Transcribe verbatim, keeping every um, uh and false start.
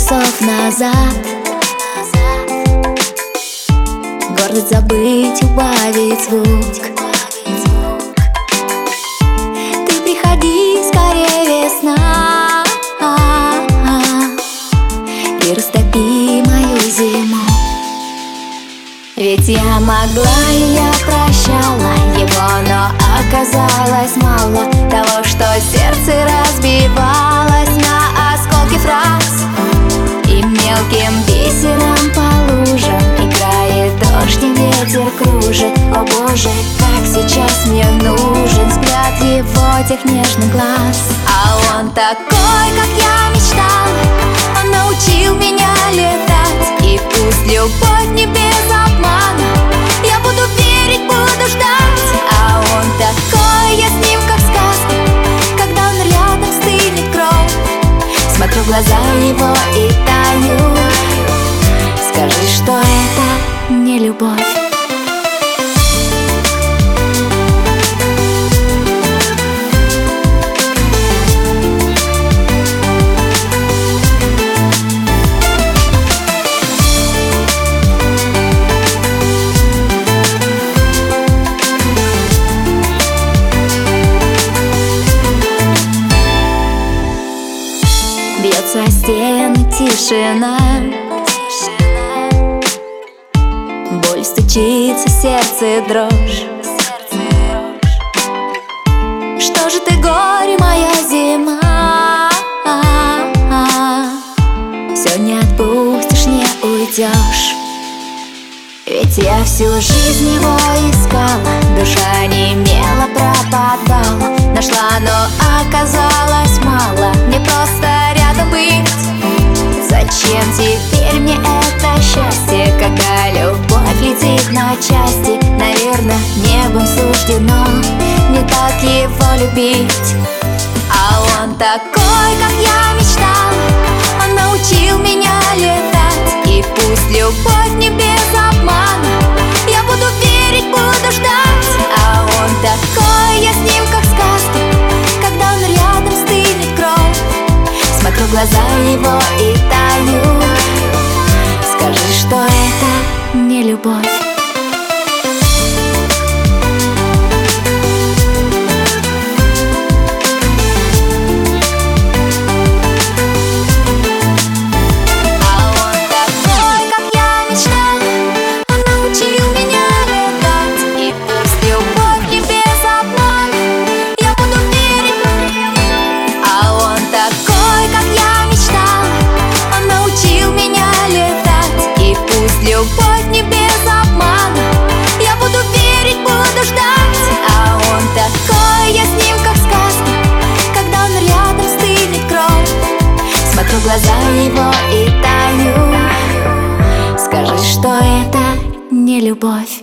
часов назад. Гордость забыть, убавить звук. Ты приходи, скорее весна, и растопи мою зиму. Ведь я могла и я прощала его, но оказалось мало того, что сердце разбивалось на осколки фраз, и мелким бисером по лужам играет дождь и ветер кружит. О боже, как сейчас мне нужен взгляд его тех нежных глаз. А он такой, как я мечтала, он научил меня летать. И пусть любовь не без обмана, я буду верить, буду ждать. А он такой, я с ним как в сказке, когда он рядом стынет кровь. Смотрю в глаза его и таю. Скажи, что это не любовь. Бьется о стены тишина, боль стучится, сердце дрожь. Что же ты, горе, моя зима? Все не отпустишь, не уйдешь. Ведь я всю жизнь его искала, душа немела, пропадала. Нашла, но оказалось мало, мне просто рядом быть. Зачем теперь мне это счастье, когда любовь летит на части? Наверное, небом суждено не так его любить. А он такой, как я мечтала, он научил меня летать. И пусть любовь не без обмана, я буду верить, буду ждать. А он такой, я с ним как в сказке, когда он рядом стынет кровь. Смотрю в глаза его и таю. Скажи, что это не любовь. Любовь не без обмана, я буду верить, буду ждать. А он такой, я с ним как в сказке, когда он рядом стынет кровь. Смотрю в глаза его и таю. Скажи, что это не любовь.